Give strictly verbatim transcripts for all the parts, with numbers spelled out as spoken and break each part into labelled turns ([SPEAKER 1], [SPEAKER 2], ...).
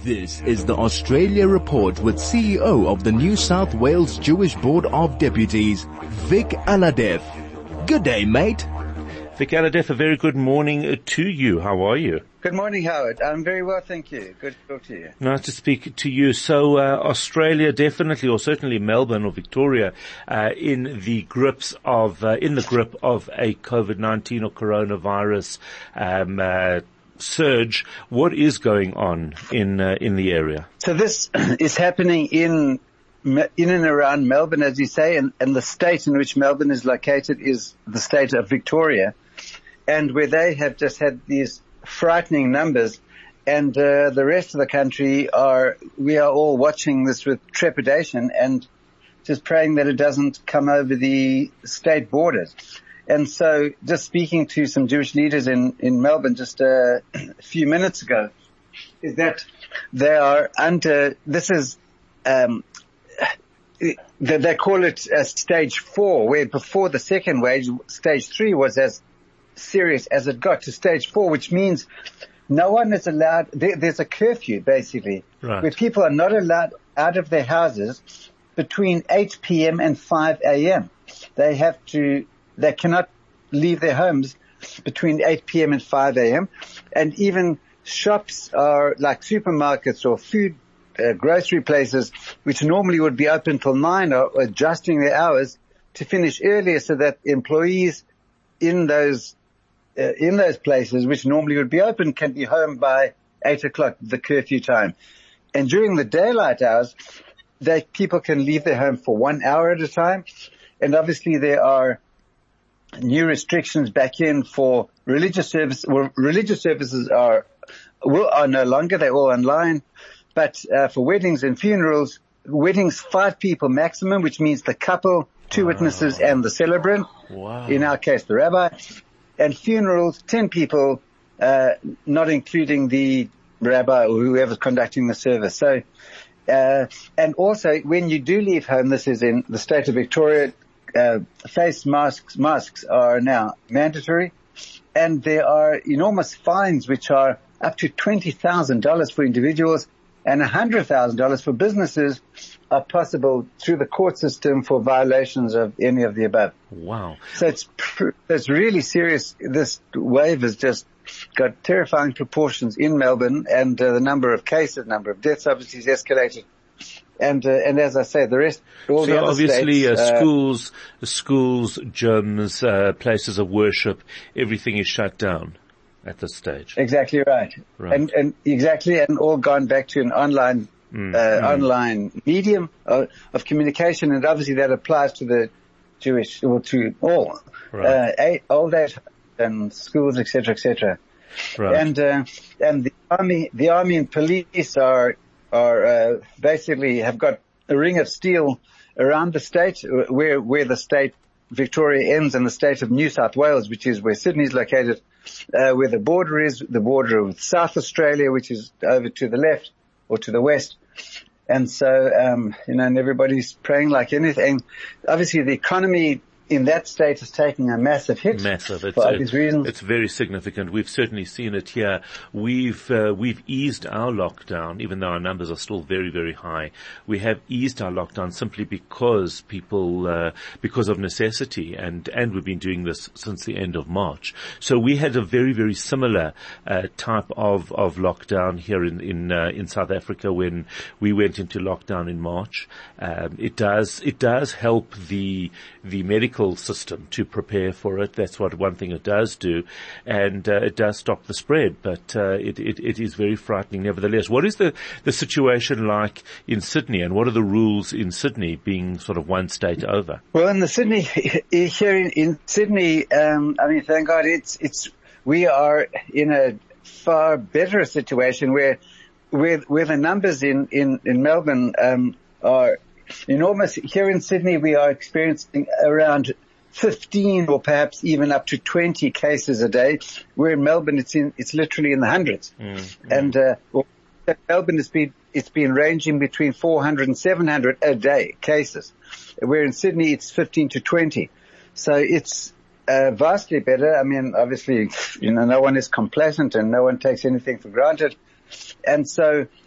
[SPEAKER 1] This is the Australia Report with C E O of the New South Wales Jewish Board of Deputies, Vic Aladef. Good day, mate.
[SPEAKER 2] Vic Aladef, a very good morning to you. How are you?
[SPEAKER 3] Good morning, Howard. I'm very well, thank you. Good to talk to you.
[SPEAKER 2] Nice to speak to you. So, uh, Australia definitely, or certainly Melbourne or Victoria, uh, in the grips of, uh, in the grip of a COVID nineteen or coronavirus, um, uh, surge. What is going on in, uh, in the area?
[SPEAKER 3] So this is happening in, in and around Melbourne, as you say, and, and the state in which Melbourne is located is the state of Victoria, and where they have just had these frightening numbers, and uh, the rest of the country are, we are all watching this with trepidation and just praying that it doesn't come over the state borders. And so just speaking to some Jewish leaders in, in Melbourne just uh, a few minutes ago, is that they are under, this is, um, they, they call it uh, stage four, where before the second wave, stage three was as serious as it got to stage four, which means no one is allowed, there, there's a curfew basically,
[SPEAKER 2] right,
[SPEAKER 3] where people are not allowed out of their houses between eight p.m. and five a.m. They have to, they cannot leave their homes between eight p.m. and five a.m. And even shops are like supermarkets or food uh, grocery places, which normally would be open till nine, are adjusting their hours to finish earlier so that employees in those Uh, in those places, which normally would be open, can be home by eight o'clock, the curfew time. And during the daylight hours, they, people can leave their home for one hour at a time. And obviously there are new restrictions back in for religious service. Well, religious services are, will, are no longer, they're all online. But, uh, for weddings and funerals, weddings, five people maximum, which means the couple, two wow. witnesses and the celebrant.
[SPEAKER 2] Wow.
[SPEAKER 3] In our case, the rabbi. And funerals, ten people, uh, not including the rabbi or whoever's conducting the service. So, uh, and also when you do leave home, this is in the state of Victoria, uh, face masks, masks are now mandatory, and there are enormous fines which are up to twenty thousand dollars for individuals and one hundred thousand dollars for businesses are possible through the court system for violations of any of the above.
[SPEAKER 2] Wow.
[SPEAKER 3] So it's, it's really serious. This wave has just got terrifying proportions in Melbourne, and uh, the number of cases, number of deaths obviously has escalated. And, uh, and as I say, the rest, all
[SPEAKER 2] so
[SPEAKER 3] the other
[SPEAKER 2] obviously,
[SPEAKER 3] states,
[SPEAKER 2] uh,
[SPEAKER 3] uh,
[SPEAKER 2] schools, schools, gyms, uh, places of worship, everything is shut down at this stage.
[SPEAKER 3] Exactly right.
[SPEAKER 2] Right.
[SPEAKER 3] And, and exactly, and all gone back to an online Mm, uh, mm. online medium of, of communication, and obviously that applies to the Jewish, or to all,
[SPEAKER 2] right.
[SPEAKER 3] uh, old age and schools, et cetera, et cetera.
[SPEAKER 2] Right.
[SPEAKER 3] And, uh, and the army, the army and police are, are, uh, basically have got a ring of steel around the state, where, where the state Victoria ends and the state of New South Wales, which is where Sydney is located, uh, where the border is, the border with South Australia, which is over to the left or to the west. And so, um, you know, and everybody's praying like anything. Obviously the economy in that state is taking a massive hit.
[SPEAKER 2] Massive. It's,
[SPEAKER 3] for obvious
[SPEAKER 2] it,
[SPEAKER 3] reasons.
[SPEAKER 2] It's very significant. We've certainly seen it here. We've, uh, we've eased our lockdown, even though our numbers are still very, very high. We have eased our lockdown simply because people, uh, because of necessity, and, and we've been doing this since the end of March. So we had a very, very similar, uh, type of, of lockdown here in, in, uh, in South Africa when we went into lockdown in March. Um, it does, it does help the, the medical system to prepare for it. That's what one thing it does do, and uh, it does stop the spread, but uh, it, it, it is very frightening nevertheless. What is the, the situation like in Sydney, and what are the rules in Sydney, being sort of one state over?
[SPEAKER 3] Well, in the Sydney, here in, in Sydney, um, I mean, thank God it's, it's, we are in a far better situation where, where, where the numbers in, in, in Melbourne, um, are enormous. Here in Sydney, we are experiencing around fifteen or perhaps even up to twenty cases a day. Where in Melbourne, it's in, it's literally in the hundreds. Mm, mm. And, uh, well, Melbourne has been, it's been ranging between four hundred and seven hundred a day cases. Where in Sydney, it's fifteen to twenty. So it's, uh, vastly better. I mean, obviously, you know, no one is complacent and no one takes anything for granted. And so,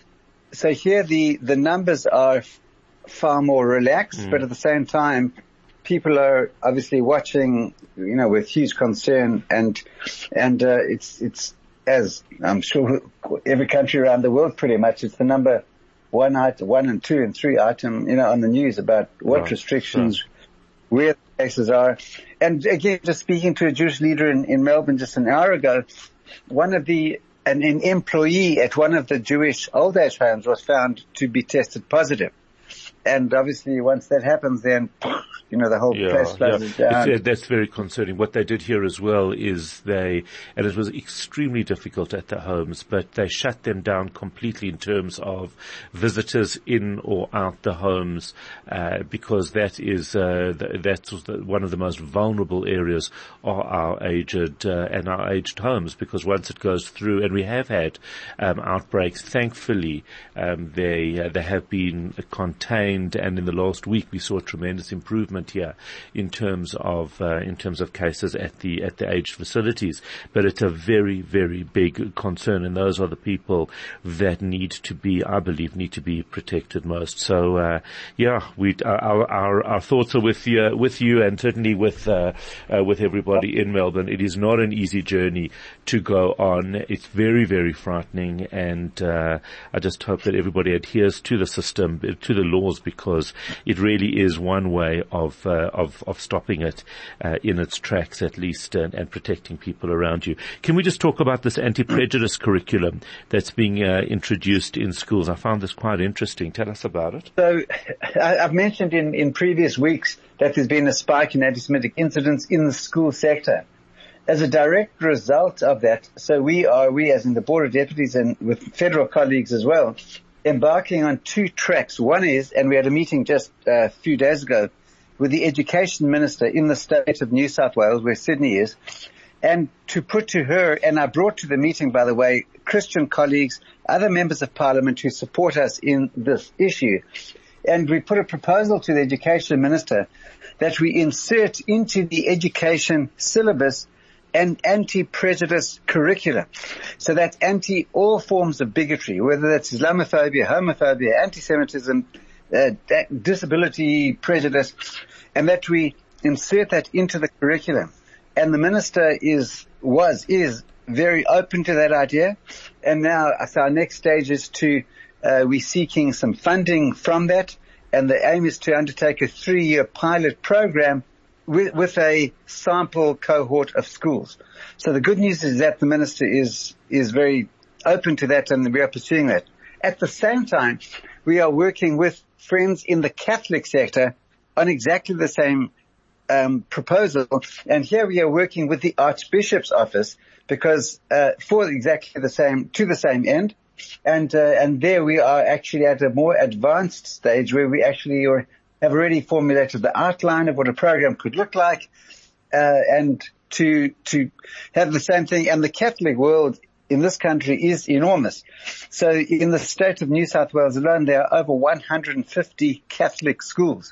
[SPEAKER 3] so here the, the numbers are f- far more relaxed, mm. but at the same time, people are obviously watching, you know, with huge concern, and, and, uh, it's, it's, as I'm sure every country around the world pretty much, it's the number one item, one and two and three item, you know, on the news about what right. restrictions, right. where the cases are. And again, just speaking to a Jewish leader in, in Melbourne just an hour ago, one of the, an, an employee at one of the Jewish old age homes was found to be tested positive. And obviously once that happens, then, you know, the whole
[SPEAKER 2] yeah,
[SPEAKER 3] place closes
[SPEAKER 2] yeah.
[SPEAKER 3] down.
[SPEAKER 2] It's, uh, that's very concerning. What they did here as well is they, and it was extremely difficult at the homes, but they shut them down completely in terms of visitors in or out the homes, uh, because that is, uh, th- that's one of the most vulnerable areas are our aged, uh, and our aged homes, because once it goes through, and we have had, um, outbreaks, thankfully, um, they, uh, they have been contained. And in the last week, we saw a tremendous improvement here in terms of uh, in terms of cases at the at the aged facilities. But it's a very, very big concern, and those are the people that need to be, I believe, need to be protected most. So, uh, yeah, we our our our thoughts are with you, with you, and certainly with uh, uh, with everybody in Melbourne. It is not an easy journey to go on. It's very, very frightening, and uh, I just hope that everybody adheres to the system, to the laws, because it really is one way of uh, of of stopping it uh, in its tracks, at least, and, and protecting people around you. Can we just talk about this anti-prejudice curriculum that's being uh, introduced in schools? I found this quite interesting. Tell us about it.
[SPEAKER 3] So, I've mentioned in, in previous weeks that there's been a spike in anti-Semitic incidents in the school sector. As a direct result of that, so we are, we as in the Board of Deputies and with federal colleagues as well, embarking on two tracks. One is, and we had a meeting just uh, a few days ago with the Education Minister in the state of New South Wales, where Sydney is, and to put to her, and I brought to the meeting, by the way, Christian colleagues, other members of Parliament who support us in this issue. And we put a proposal to the Education Minister that we insert into the education syllabus an anti-prejudice curriculum. So that's anti all forms of bigotry, whether that's Islamophobia, homophobia, anti-Semitism, uh, disability prejudice, and that we insert that into the curriculum. And the minister is, was, is very open to that idea. And now, so our next stage is to, uh, we're seeking some funding from that. And the aim is to undertake a three-year pilot program with, with a sample cohort of schools. So the good news is that the minister is, is very open to that, and we are pursuing that. At the same time, we are working with friends in the Catholic sector on exactly the same um, proposal. And here we are working with the Archbishop's office because, uh, for exactly the same, to the same end. And, uh, and there we are actually at a more advanced stage where we actually are, have already formulated the outline of what a program could look like, uh, and to, to have the same thing. And the Catholic world in this country is enormous. So in the state of New South Wales alone, there are over one hundred fifty Catholic schools.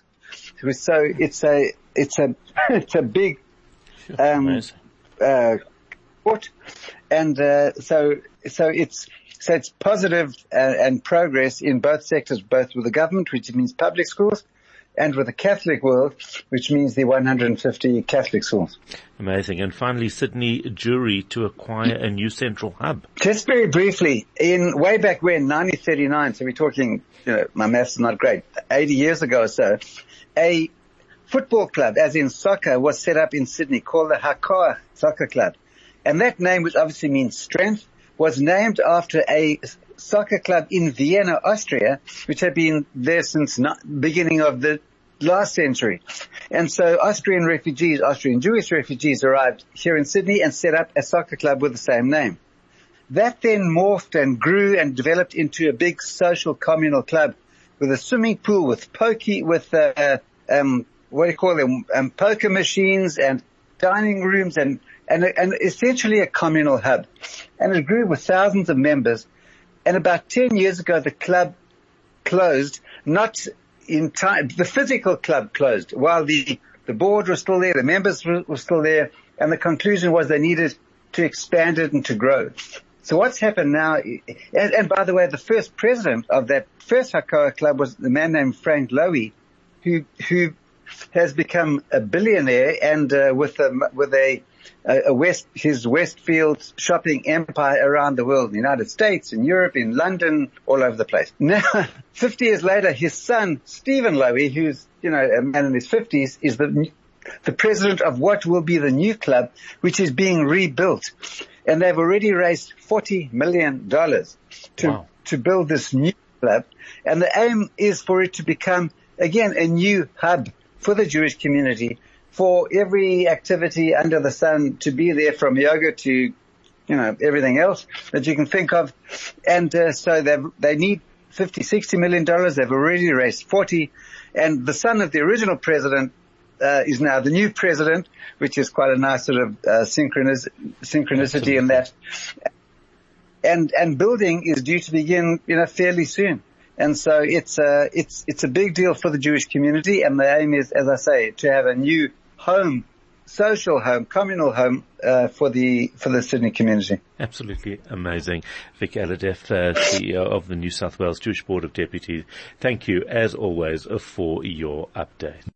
[SPEAKER 3] So it's a, it's a, it's a big, um, uh, court. And, uh, so, so it's, so it's positive uh, and progress in both sectors, both with the government, which means public schools, and with the Catholic world, which means the one hundred fifty Catholic schools.
[SPEAKER 2] Amazing. And finally, Sydney Jewry to acquire a new central hub.
[SPEAKER 3] Just very briefly, in way back when, nineteen thirty-nine, so we're talking, you know, my maths is not great, eighty years ago or so, a football club, as in soccer, was set up in Sydney called the Hakoah Soccer Club. And that name, which obviously means strength, was named after a soccer club in Vienna, Austria, which had been there since the beginning of the last century. And so Austrian refugees, Austrian Jewish refugees arrived here in Sydney and set up a soccer club with the same name. That then morphed and grew and developed into a big social communal club with a swimming pool, with pokey, with, uh, um, what do you call them, um, poker machines and dining rooms and, and, and essentially a communal hub. And it grew with thousands of members. And about ten years ago, the club closed, not in time, the physical club closed while the, the board was still there, the members were, were still there, and the conclusion was they needed to expand it and to grow. So what's happened now, and, and by the way, the first president of that first Hakoah club was the man named Frank Lowy, who, who has become a billionaire and, uh, with a, with a, a West, his Westfield shopping empire around the world, in the United States, in Europe, in London, all over the place. Now, fifty years later, his son, Stephen Lowy, who's, you know, a man in his fifties, is the, the president of what will be the new club, which is being rebuilt. And they've already raised forty million dollars to, wow. to build this new club. And the aim is for it to become, again, a new hub for the Jewish community, for every activity under the sun to be there, from yoga to, you know, everything else that you can think of. And uh, so they they need fifty, sixty million dollars. They've already raised forty. And the son of the original president uh, is now the new president, which is quite a nice sort of uh, synchronis- synchronicity Absolutely. in that. And and building is due to begin, you know, fairly soon. And so it's a, it's, it's a big deal for the Jewish community. And the aim is, as I say, to have a new home, social home, communal home, uh, for the, for the Sydney community.
[SPEAKER 2] Absolutely amazing. Vic Alhadeff, uh, C E O of the New South Wales Jewish Board of Deputies. Thank you, as always, for your update.